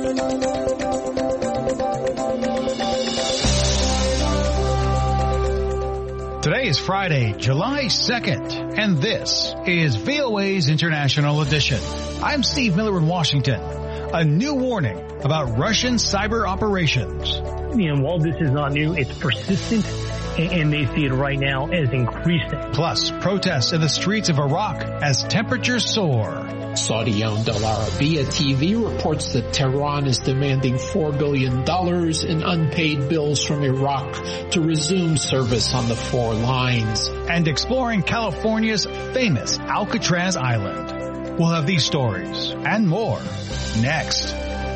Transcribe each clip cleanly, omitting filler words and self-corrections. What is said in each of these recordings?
Today is Friday, July 2nd, and this is VOA's International Edition. I'm Steve Miller in Washington. A new warning about Russian cyber operations. While this is not new, it's persistent, and they see it right now as increasing. Plus, protests in the streets of Iraq as temperatures soar. Saudi-owned Al Arabiya TV reports that Tehran is demanding $4 billion in unpaid bills from Iraq to resume service on the 4 lines. And exploring California's famous Alcatraz Island. We'll have these stories and more next.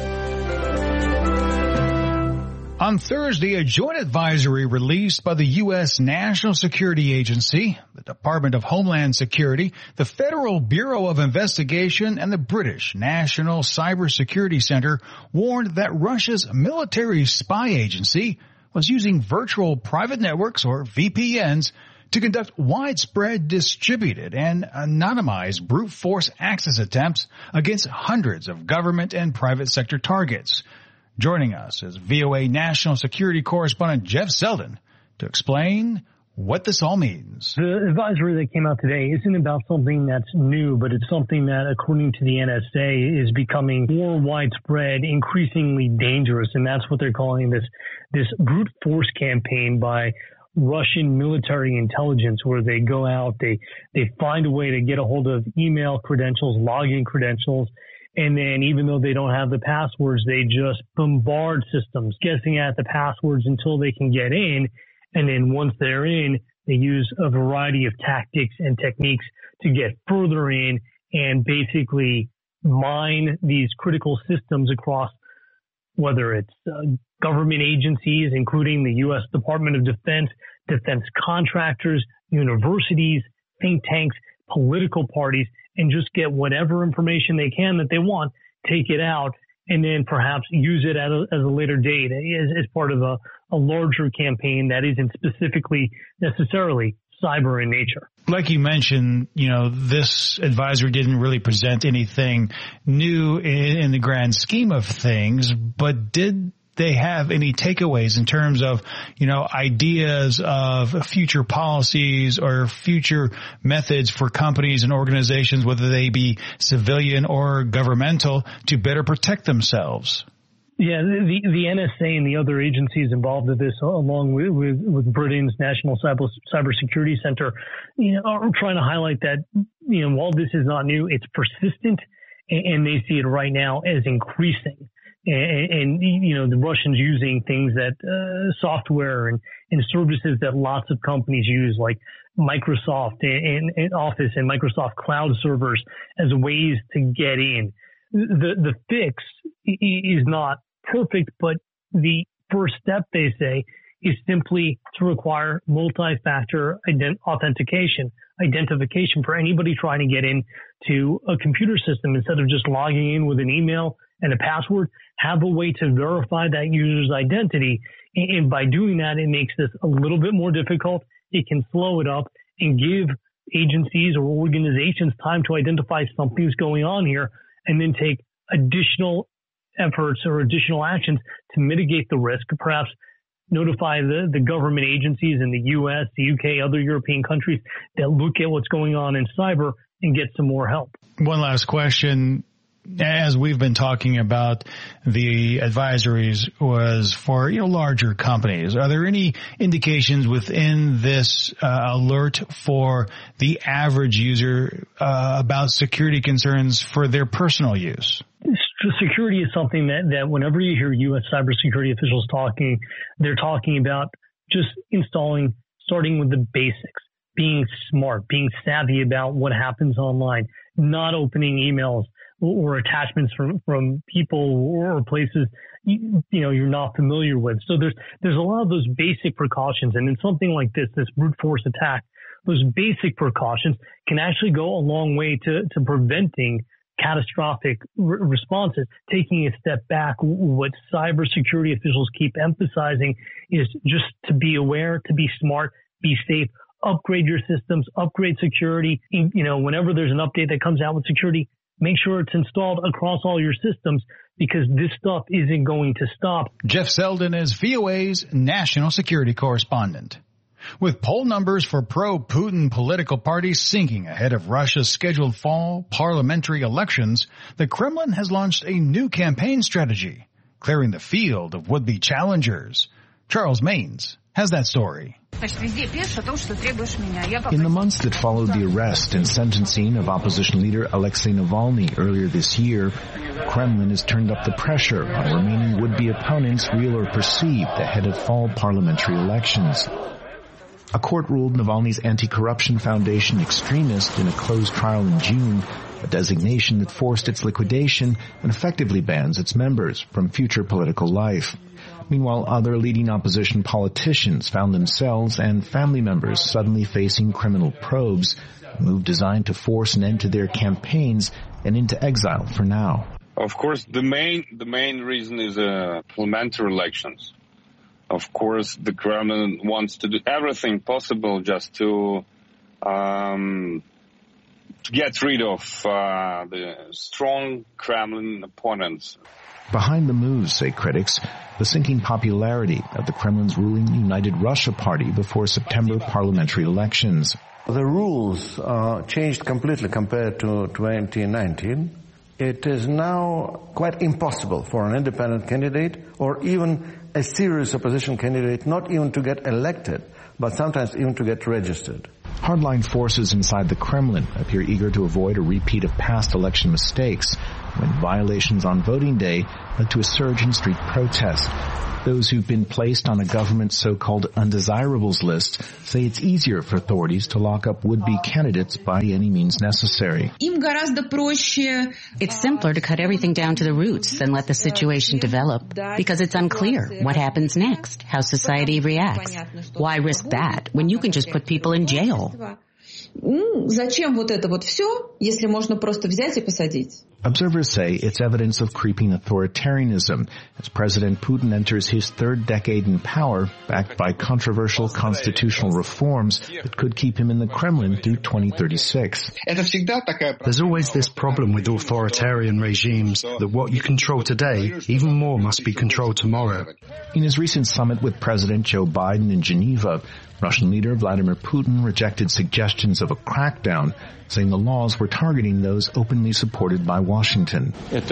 On Thursday, a joint advisory released by the U.S. National Security Agency, the Department of Homeland Security, the Federal Bureau of Investigation, and the British National Cybersecurity Center warned that Russia's military spy agency was using virtual private networks, or VPNs, to conduct widespread distributed and anonymized brute force access attempts against hundreds of government and private sector targets. Joining us is VOA National Security Correspondent Jeff Selden to explain what this all means. The advisory that came out today isn't about something that's new, but it's something that, according to the NSA, is becoming more widespread, increasingly dangerous, and that's what they're calling this brute force campaign by Russian military intelligence, where they go out, they find a way to get a hold of email credentials, login credentials, and then even though they don't have the passwords, they just bombard systems, guessing at the passwords until they can get in. And then once they're in, they use a variety of tactics and techniques to get further in and basically mine these critical systems across, whether it's government agencies, including the U.S. Department of Defense, defense contractors, universities, think tanks, political parties, and just get whatever information they can that they want, take it out, and then perhaps use it as a later date as part of a larger campaign that isn't specifically necessarily cyber in nature. Like you mentioned, this advisory didn't really present anything new in the grand scheme of things, but did they have any takeaways in terms of, ideas of future policies or future methods for companies and organizations, whether they be civilian or governmental, to better protect themselves? Yeah, the NSA and the other agencies involved with this, along with Britain's National Cybersecurity Center, are trying to highlight that, while this is not new, it's persistent, and they see it right now as increasing. And the Russians using things that software and services that lots of companies use, like Microsoft and Office and Microsoft Cloud servers, as ways to get in. The fix is not perfect, but the first step, they say, is simply to require multi-factor identification for anybody trying to get into a computer system. Instead of just logging in with an email and a password, have a way to verify that user's identity. And by doing that, it makes this a little bit more difficult. It can slow it up and give agencies or organizations time to identify something's going on here, and then take additional efforts or additional actions to mitigate the risk, perhaps notify the government agencies in the U.S., the U.K., other European countries that look at what's going on in cyber and get some more help. One last question. As we've been talking about, the advisories was for, larger companies. Are there any indications within this alert for the average user about security concerns for their personal use? Security is something that whenever you hear U.S. cybersecurity officials talking, they're talking about just starting with the basics, being smart, being savvy about what happens online, not opening emails or attachments from people or places you're not familiar with. So there's a lot of those basic precautions, and in something like this brute force attack, those basic precautions can actually go a long way to preventing catastrophic responses. Taking a step back, what cybersecurity officials keep emphasizing is just to be aware, to be smart, be safe, upgrade your systems, upgrade security. Whenever there's an update that comes out with security, make sure it's installed across all your systems because this stuff isn't going to stop. Jeff Selden is VOA's national security correspondent. With poll numbers for pro-Putin political parties sinking ahead of Russia's scheduled fall parliamentary elections, the Kremlin has launched a new campaign strategy, clearing the field of would-be challengers. Charles Maines has that story. In the months that followed the arrest and sentencing of opposition leader Alexei Navalny earlier this year, Kremlin has turned up the pressure on remaining would-be opponents, real or perceived, ahead of fall parliamentary elections. A court ruled Navalny's anti-corruption foundation extremist in a closed trial in June, a designation that forced its liquidation and effectively bans its members from future political life. Meanwhile, other leading opposition politicians found themselves and family members suddenly facing criminal probes, a move designed to force an end to their campaigns and into exile for now. Of course, the main reason is parliamentary elections. Of course, the Kremlin wants to do everything possible just to get rid of the strong Kremlin opponents. Behind the moves, say critics, the sinking popularity of the Kremlin's ruling United Russia Party before September parliamentary elections. The rules changed completely compared to 2019. It is now quite impossible for an independent candidate or even a serious opposition candidate not even to get elected, but sometimes even to get registered. Hardline forces inside the Kremlin appear eager to avoid a repeat of past election mistakes when violations on voting day led to a surge in street protests. Those who've been placed on a government's so-called undesirables list say it's easier for authorities to lock up would-be candidates by any means necessary. It's simpler to cut everything down to the roots than let the situation develop, because it's unclear what happens next, how society reacts. Why risk that when you can just put people in jail? Зачем вот это вот все, если можно просто взять и посадить? Observers say it's evidence of creeping authoritarianism as President Putin enters his third decade in power, backed by controversial constitutional reforms that could keep him in the Kremlin through 2036. There's always this problem with authoritarian regimes, that what you control today, even more must be controlled tomorrow. In his recent summit with President Joe Biden in Geneva, Russian leader Vladimir Putin rejected suggestions of a crackdown, saying the laws were targeting those openly supported by Washington. These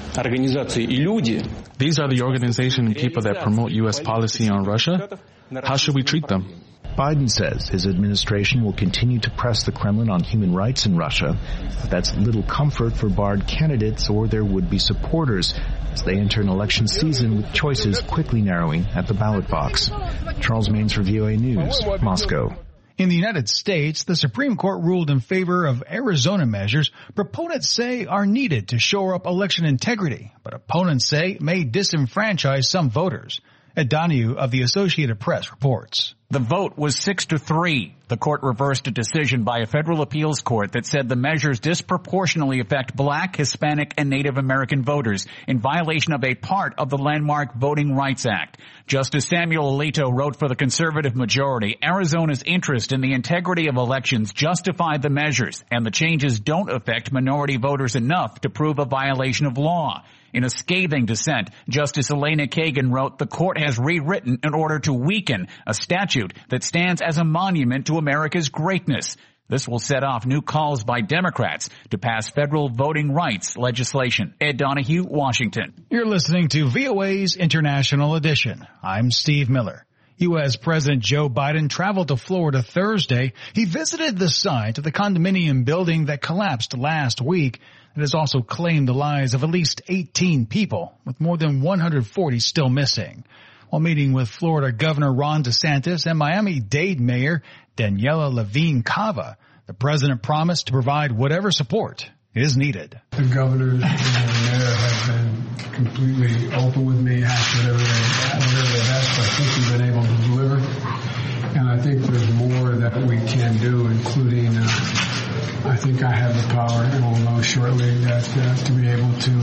are the organization and people that promote U.S. policy on Russia. How should we treat them? Biden says his administration will continue to press the Kremlin on human rights in Russia, but that's little comfort for barred candidates or their would-be supporters as they enter an election season with choices quickly narrowing at the ballot box. Charles Maines for VOA News, Moscow. In the United States, the Supreme Court ruled in favor of Arizona measures proponents say are needed to shore up election integrity, but opponents say may disenfranchise some voters. Ed Donahue of the Associated Press reports. The vote was 6-3. The court reversed a decision by a federal appeals court that said the measures disproportionately affect Black, Hispanic, and Native American voters in violation of a part of the landmark Voting Rights Act. Justice Samuel Alito wrote for the conservative majority, Arizona's interest in the integrity of elections justified the measures, and the changes don't affect minority voters enough to prove a violation of law. In a scathing dissent, Justice Elena Kagan wrote, the court has rewritten in order to weaken a statute that stands as a monument to America's greatness. This will set off new calls by Democrats to pass federal voting rights legislation. Ed Donahue, Washington. You're listening to VOA's International Edition. I'm Steve Miller. U.S. President Joe Biden traveled to Florida Thursday. He visited the site of the condominium building that collapsed last week. It has also claimed the lives of at least 18 people, with more than 140 still missing. While meeting with Florida Governor Ron DeSantis and Miami-Dade Mayor Daniela Levine Cava, the president promised to provide whatever support is needed. The governor and the mayor have been completely open with me, asked whatever they've asked. I think we've been able to deliver, and I think there's more that we can do, including I think I have the power, and we'll know shortly, that to be able to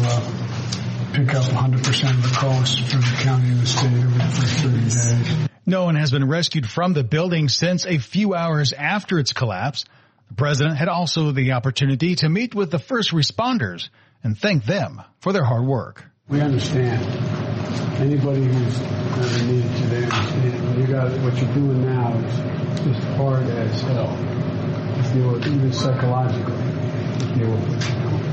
pick up 100% of the cost for the county and the state over the first 30 days. No one has been rescued from the building since a few hours after its collapse. The president had also the opportunity to meet with the first responders and thank them for their hard work. We understand. Anybody who's ever needed to, they understand. What you're doing now is just hard as hell. To deal with, even psychologically, to deal with it.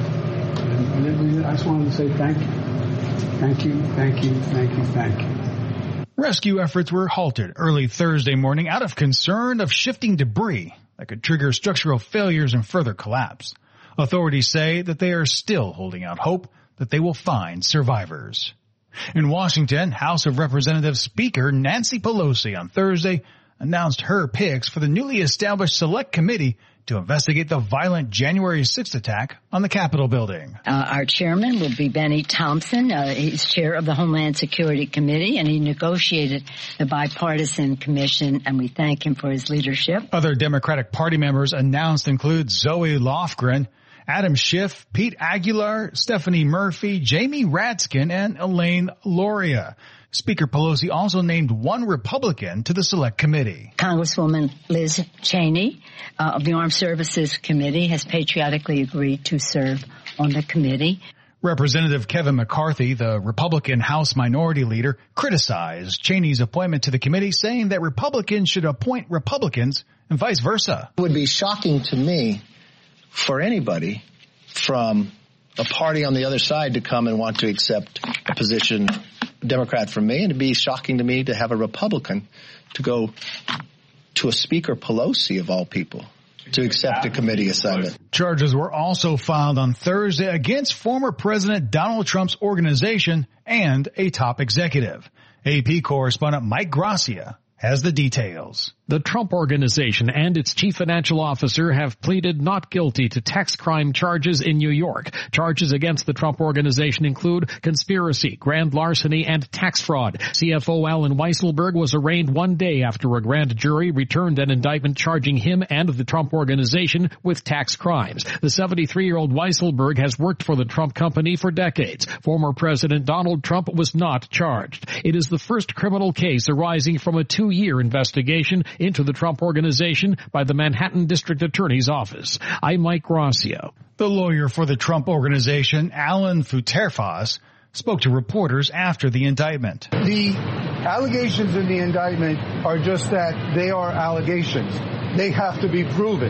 And I just wanted to say thank you. Thank you, thank you, thank you, thank you. Rescue efforts were halted early Thursday morning out of concern of shifting debris that could trigger structural failures and further collapse. Authorities say that they are still holding out hope that they will find survivors. In Washington, House of Representatives Speaker Nancy Pelosi on Thursday announced her picks for the newly established Select Committee to investigate the violent January 6th attack on the Capitol building. Our chairman will be Benny Thompson. He's chair of the Homeland Security Committee, and he negotiated the bipartisan commission, and we thank him for his leadership. Other Democratic Party members announced include Zoe Lofgren, Adam Schiff, Pete Aguilar, Stephanie Murphy, Jamie Ratskin, and Elaine Loria. Speaker Pelosi also named one Republican to the Select Committee. Congresswoman Liz Cheney of the Armed Services Committee has patriotically agreed to serve on the committee. Representative Kevin McCarthy, the Republican House Minority Leader, criticized Cheney's appointment to the committee, saying that Republicans should appoint Republicans and vice versa. It would be shocking to me for anybody from a party on the other side to come and want to accept a position, a Democrat from me, and it'd be shocking to me to have a Republican to go to a Speaker Pelosi, of all people, to accept a committee assignment. Charges were also filed on Thursday against former President Donald Trump's organization and a top executive. AP correspondent Mike Gracia has the details. The Trump Organization and its chief financial officer have pleaded not guilty to tax crime charges in New York. Charges against the Trump Organization include conspiracy, grand larceny, and tax fraud. CFO Alan Weisselberg was arraigned one day after a grand jury returned an indictment charging him and the Trump Organization with tax crimes. The 73-year-old Weisselberg has worked for the Trump company for decades. Former President Donald Trump was not charged. It is the first criminal case arising from a 2-year investigation into the Trump Organization by the Manhattan District Attorney's Office. I'm Mike Gracia. The lawyer for the Trump Organization, Alan Futerfas, spoke to reporters after the indictment. The allegations in the indictment are just that they are allegations. They have to be proven.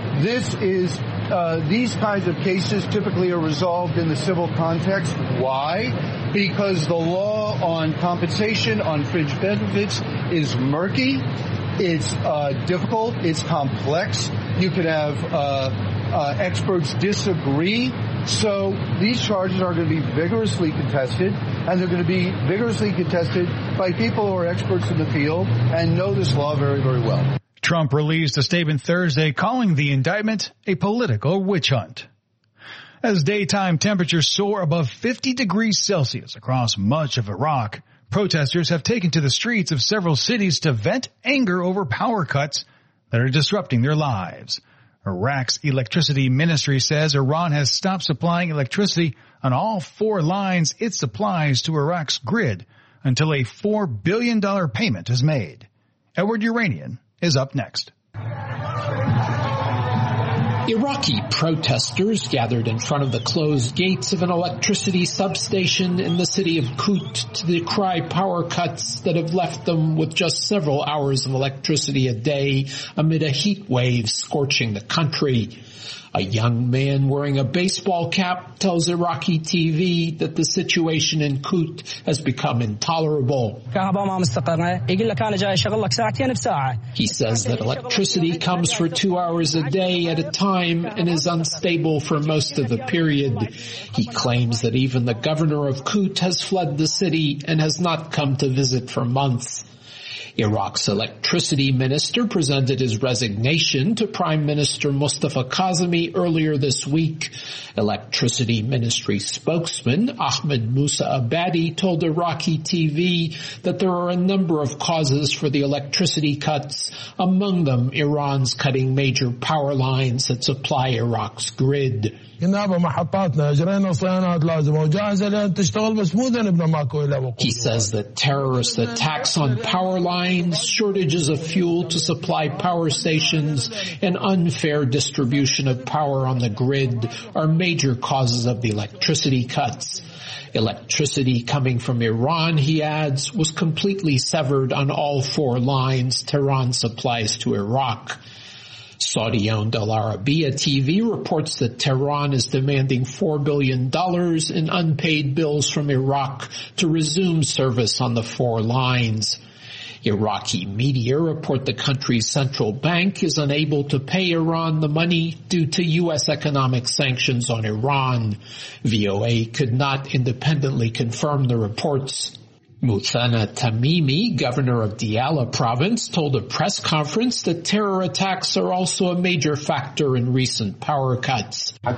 These kinds of cases typically are resolved in the civil context. Why? Because the law on compensation, on fringe benefits is murky. It's difficult. It's complex. You could have experts disagree. So these charges are going to be vigorously contested, and they're going to be vigorously contested by people who are experts in the field and know this law very, very well. Trump released a statement Thursday calling the indictment a political witch hunt. As daytime temperatures soar above 50 degrees Celsius across much of Iraq, protesters have taken to the streets of several cities to vent anger over power cuts that are disrupting their lives. Iraq's electricity ministry says Iran has stopped supplying electricity on all 4 lines it supplies to Iraq's grid until a $4 billion payment is made. Edward Uranian is up next. Iraqi protesters gathered in front of the closed gates of an electricity substation in the city of Kut to decry power cuts that have left them with just several hours of electricity a day amid a heat wave scorching the country. A young man wearing a baseball cap tells Iraqi TV that the situation in Kut has become intolerable. He says that electricity comes for 2 hours a day at a time and is unstable for most of the period. He claims that even the governor of Kut has fled the city and has not come to visit for months. Iraq's electricity minister presented his resignation to Prime Minister Mustafa Kazemi earlier this week. Electricity ministry spokesman Ahmed Musa Abadi told Iraqi TV that there are a number of causes for the electricity cuts, among them Iran's cutting major power lines that supply Iraq's grid. He says that terrorist attacks on power lines lines, shortages of fuel to supply power stations, and unfair distribution of power on the grid are major causes of the electricity cuts. Electricity coming from Iran, he adds, was completely severed on all 4 lines Tehran supplies to Iraq. Saudi-owned Al Arabiya TV reports that Tehran is demanding $4 billion in unpaid bills from Iraq to resume service on the 4 lines. Iraqi media report the country's central bank is unable to pay Iran the money due to U.S. economic sanctions on Iran. VOA could not independently confirm the reports. Muthana Tamimi, governor of Diyala province, told a press conference that terror attacks are also a major factor in recent power cuts. He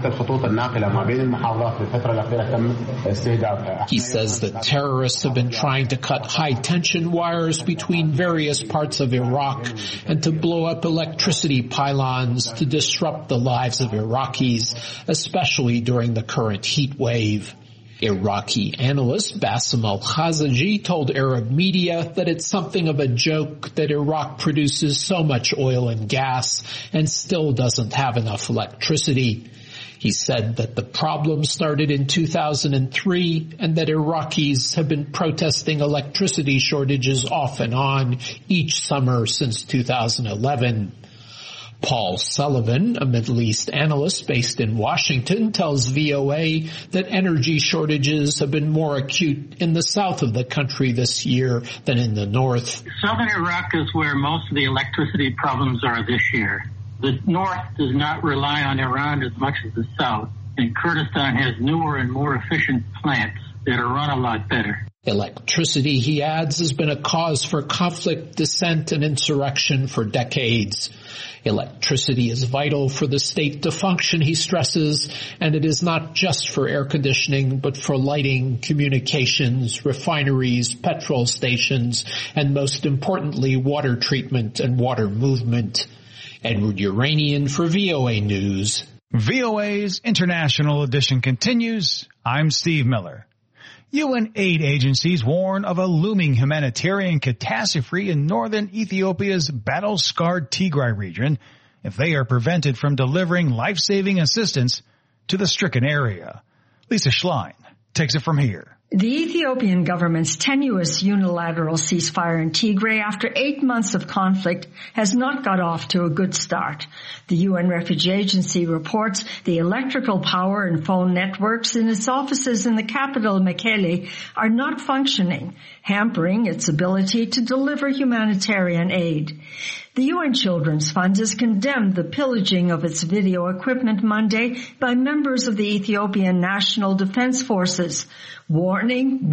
says that terrorists have been trying to cut high-tension wires between various parts of Iraq and to blow up electricity pylons to disrupt the lives of Iraqis, especially during the current heat wave. Iraqi analyst Bassem al-Khazaji told Arab media that it's something of a joke that Iraq produces so much oil and gas and still doesn't have enough electricity. He said that the problem started in 2003 and that Iraqis have been protesting electricity shortages off and on each summer since 2011. Paul Sullivan, a Middle East analyst based in Washington, tells VOA that energy shortages have been more acute in the south of the country this year than in the north. Southern Iraq is where most of the electricity problems are this year. The north does not rely on Iran as much as the south, and Kurdistan has newer and more efficient plants that are run a lot better. Electricity, he adds, has been a cause for conflict, dissent, and insurrection for decades. Electricity is vital for the state to function, he stresses, and it is not just for air conditioning, but for lighting, communications, refineries, petrol stations, and most importantly, water treatment and water movement. Edward Uranian for VOA News. VOA's International Edition continues. I'm Steve Miller. UN aid agencies warn of a looming humanitarian catastrophe in northern Ethiopia's battle-scarred Tigray region if they are prevented from delivering life-saving assistance to the stricken area. Lisa Schlein takes it from here. The Ethiopian government's tenuous unilateral ceasefire in Tigray after 8 months of conflict has not got off to a good start. The UN Refugee Agency reports the electrical power and phone networks in its offices in the capital, Mekele, are not functioning, hampering its ability to deliver humanitarian aid. The UN Children's Fund has condemned the pillaging of its video equipment Monday by members of the Ethiopian National Defense Forces, warning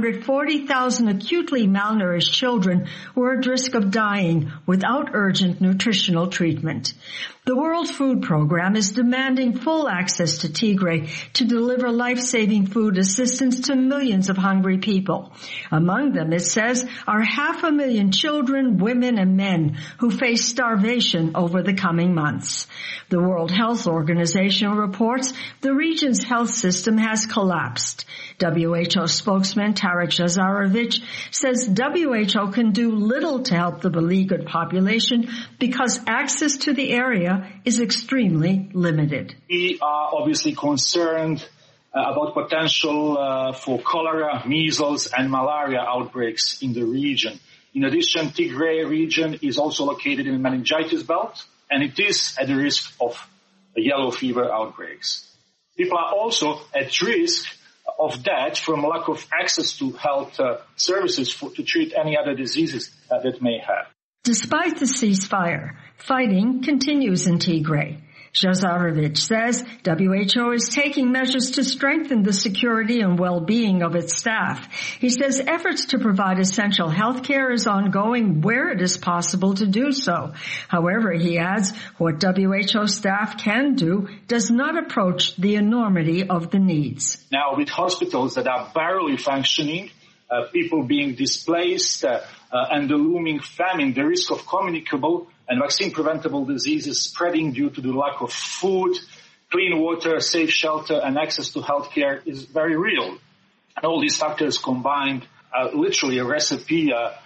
140,000 acutely malnourished children were at risk of dying without urgent nutritional treatment. The World Food Programme is demanding full access to Tigray to deliver life-saving food assistance to millions of hungry people. Among them, it says, are 500,000 children, women, and men who face starvation over the coming months. The World Health Organization reports the region's health system has collapsed. WHO spokesman Tarek Jazarovich says WHO can do little to help the beleaguered population because access to the area is extremely limited. We are obviously concerned about potential for cholera, measles, and malaria outbreaks in the region. In addition, Tigray region is also located in a meningitis belt, and it is at the risk of yellow fever outbreaks. People are also at risk of death from lack of access to health services to treat any other diseases that may have. Despite the ceasefire, fighting continues in Tigray. Jazarovich says WHO is taking measures to strengthen the security and well-being of its staff. He says efforts to provide essential health care is ongoing where it is possible to do so. However, he adds, what WHO staff can do does not approach the enormity of the needs. Now, with hospitals that are barely functioning, people being displaced, and the looming famine, the risk of communicable and vaccine-preventable diseases spreading due to the lack of food, clean water, safe shelter, and access to health care is very real. And all these factors combined are literally a recipe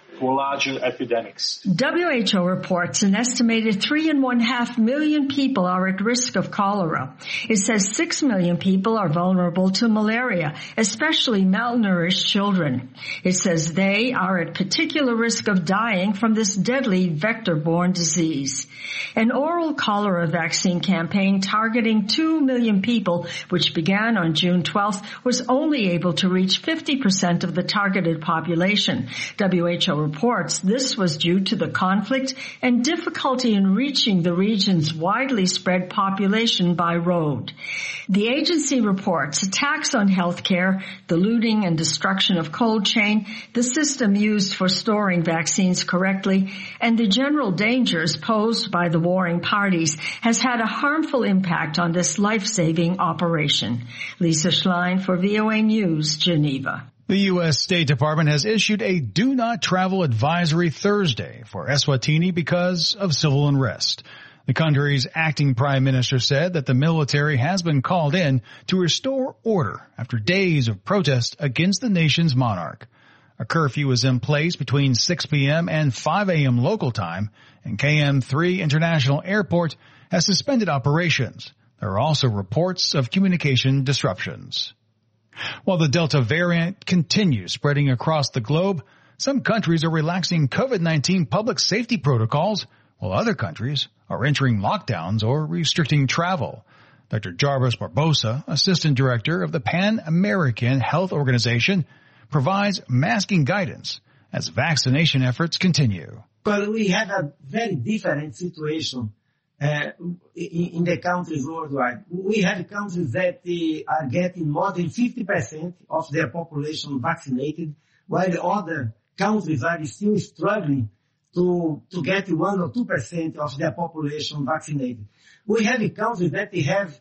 for larger epidemics. WHO reports an estimated 3.5 million people are at risk of cholera. It says 6 million people are vulnerable to malaria, especially malnourished children. It says they are at particular risk of dying from this deadly vector-borne disease. An oral cholera vaccine campaign targeting 2 million people, which began on June 12th, was only able to reach 50% of the targeted population. WHO reports this was due to the conflict and difficulty in reaching the region's widely spread population by road. The agency reports attacks on healthcare, the looting and destruction of cold chain, the system used for storing vaccines correctly, and the general dangers posed by the warring parties has had a harmful impact on this life-saving operation. Lisa Schlein for VOA News, Geneva. The U.S. State Department has issued a do not travel advisory Thursday for Eswatini because of civil unrest. The country's acting prime minister said that the military has been called in to restore order after days of protest against the nation's monarch. A curfew is in place between 6 p.m. and 5 a.m. local time, and KM3 International Airport has suspended operations. There are also reports of communication disruptions. While the Delta variant continues spreading across the globe, some countries are relaxing COVID-19 public safety protocols, while other countries are entering lockdowns or restricting travel. Dr. Jarvis Barbosa, Assistant Director of the Pan American Health Organization, provides masking guidance as vaccination efforts continue. But we have a very different situation in the countries worldwide. We have countries that are getting more than 50% of their population vaccinated, while other countries are still struggling to get 1 or 2% of their population vaccinated. We have countries that have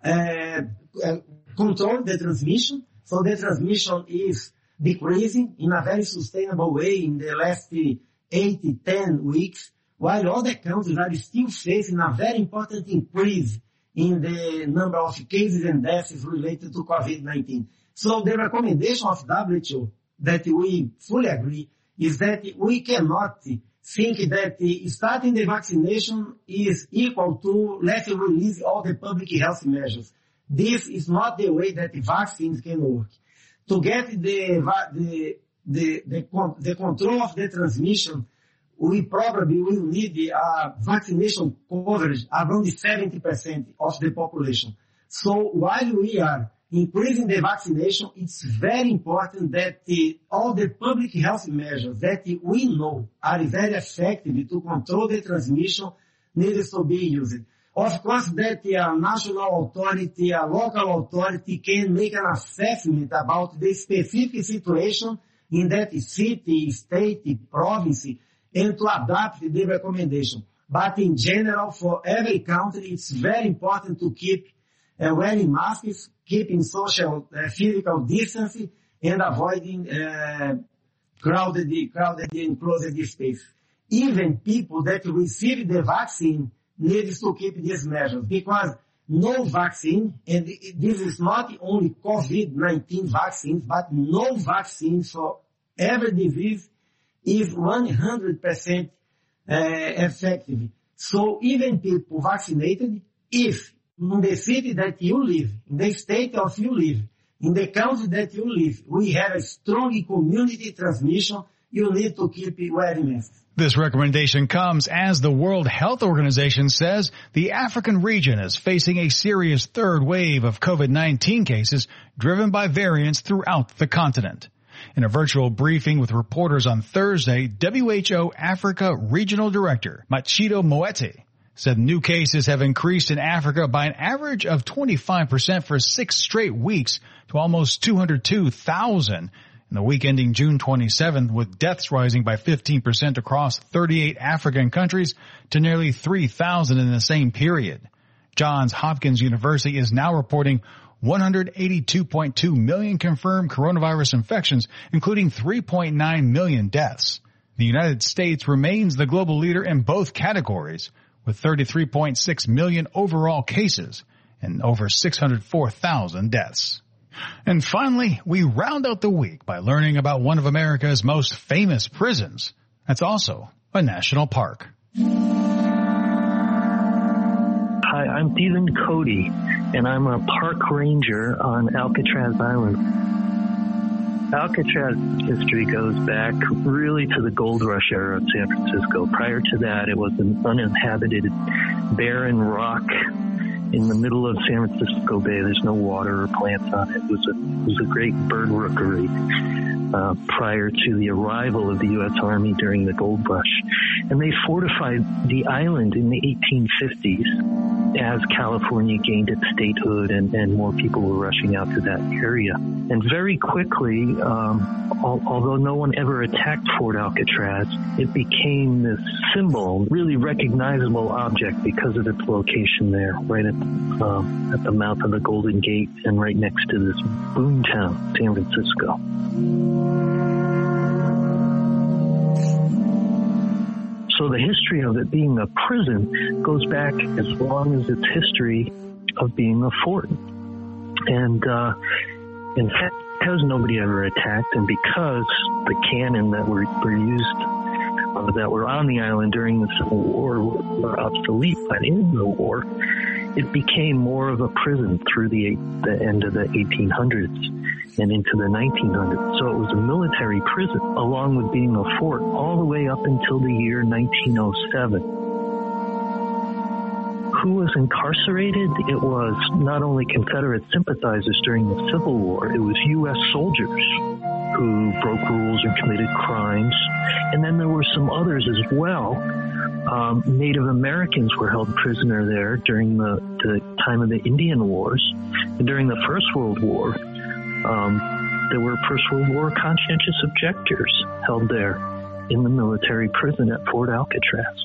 controlled the transmission, so the transmission is decreasing in a very sustainable way in the last 8-10 weeks, while other countries are still facing a very important increase in the number of cases and deaths related to COVID-19. So the recommendation of WHO that we fully agree is that we cannot think that starting the vaccination is equal to let's release all the public health measures. This is not the way that vaccines can work. To get the control of the transmission, we probably will need a vaccination coverage around 70% of the population. So while we are increasing the vaccination, it's very important that all the public health measures that we know are very effective to control the transmission needs to be used. Of course, that a national authority, a local authority can make an assessment about the specific situation in that city, state, province, and to adapt the recommendation. But in general, for every country, it's very important to keep wearing masks, keeping social physical distancing, and avoiding crowded and closed space. Even people that receive the vaccine needs to keep these measures, because no vaccine, and this is not only COVID-19 vaccines, but no vaccine for every disease is 100% effective. So even people vaccinated, if in the city that you live, in the state of you live, in the country that you live, we have a strong community transmission, you need to keep wearing masks. This recommendation comes as the World Health Organization says the African region is facing a serious third wave of COVID-19 cases driven by variants throughout the continent. In a virtual briefing with reporters on Thursday, WHO Africa Regional Director Machido Moeti said new cases have increased in Africa by an average of 25% for 6 straight weeks to almost 202,000 in the week ending June 27th, with deaths rising by 15% across 38 African countries to nearly 3,000 in the same period. Johns Hopkins University is now reporting 182.2 million confirmed coronavirus infections, including 3.9 million deaths. The United States remains the global leader in both categories, with 33.6 million overall cases and over 604,000 deaths. And finally, we round out the week by learning about one of America's most famous prisons. That's also a national park. Hi, I'm Stephen Cody, and I'm a park ranger on Alcatraz Island. Alcatraz history goes back really to the gold rush era of San Francisco. Prior to that, it was an uninhabited, barren rock in the middle of San Francisco Bay. There's no water or plants on it. It was a great bird rookery prior to the arrival of the U.S. Army during the gold rush. And they fortified the island in the 1850s as California gained its statehood and more people were rushing out to that area. And very quickly, although no one ever attacked Fort Alcatraz, it became this symbol, really recognizable object because of its location there, right at the mouth of the Golden Gate and right next to this boomtown, San Francisco. So the history of it being a prison goes back as long as its history of being a fort. And in fact, because nobody ever attacked and because the cannon that were used that were on the island during the Civil War were obsolete by the end of the war, it became more of a prison through the end of the 1800s and into the 1900s. So it was a military prison along with being a fort all the way up until the year 1907. Who was incarcerated? It was not only Confederate sympathizers during the Civil War, it was U.S. soldiers who broke rules and committed crimes. And then there were some others as well. Native Americans were held prisoner there during the time of the Indian Wars. And during the First World War, there were First World War conscientious objectors held there in the military prison at Fort Alcatraz.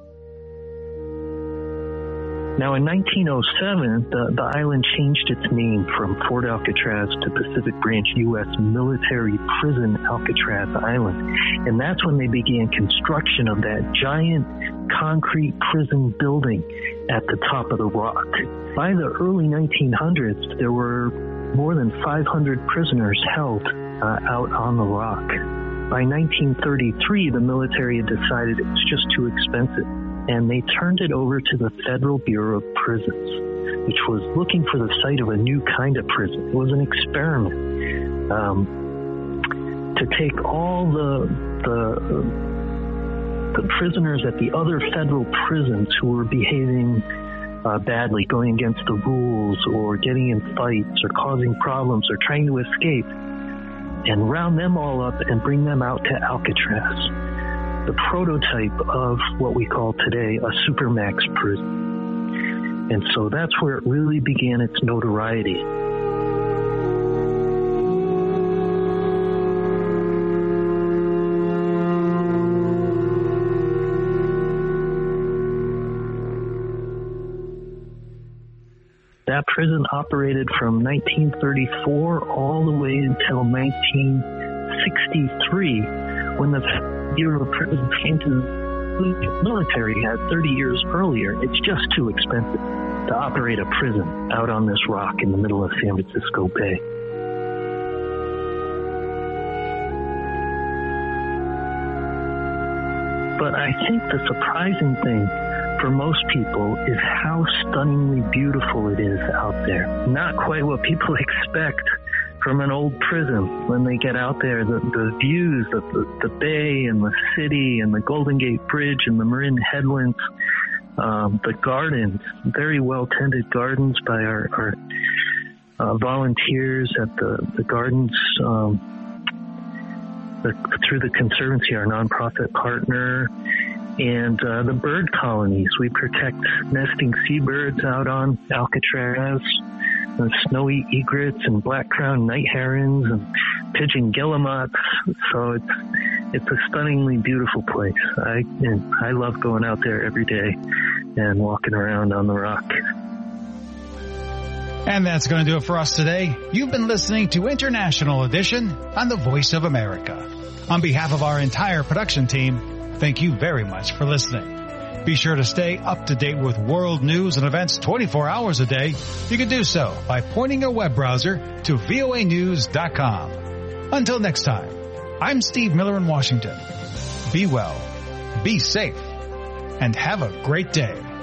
Now, in 1907, the island changed its name from Fort Alcatraz to Pacific Branch U.S. Military Prison Alcatraz Island. And that's when they began construction of that giant concrete prison building at the top of the rock. By the early 1900s, there were more than 500 prisoners held out on the rock. By 1933, the military had decided it was just too expensive, and they turned it over to the Federal Bureau of Prisons, which was looking for the site of a new kind of prison. It was an experiment to take all the prisoners at the other federal prisons who were behaving badly, going against the rules or getting in fights or causing problems or trying to escape, and round them all up and bring them out to Alcatraz, the prototype of what we call today a supermax prison. And so that's where it really began its notoriety. That prison operated from 1934 all the way until 1963, when the Bureau of Prisons came to the military had 30 years earlier. It's just too expensive to operate a prison out on this rock in the middle of San Francisco Bay. But I think the surprising thing for most people is how stunningly beautiful it is out there. Not quite what people expect from an old prison when they get out there. The views of the bay and the city and the Golden Gate Bridge and the Marin Headlands, the gardens, very well-tended gardens by our volunteers at the gardens through the Conservancy, our nonprofit partner, and the bird colonies. We protect nesting seabirds out on Alcatraz, snowy egrets and black-crowned night herons and pigeon guillemots. So it's a stunningly beautiful place. I love going out there every day and walking around on the rock. And that's going to do it for us today. You've been listening to International Edition on the Voice of America. On behalf of our entire production team, thank you very much for listening. Be sure to stay up to date with world news and events 24 hours a day. You can do so by pointing your web browser to voanews.com. Until next time, I'm Steve Miller in Washington. Be well, be safe, and have a great day.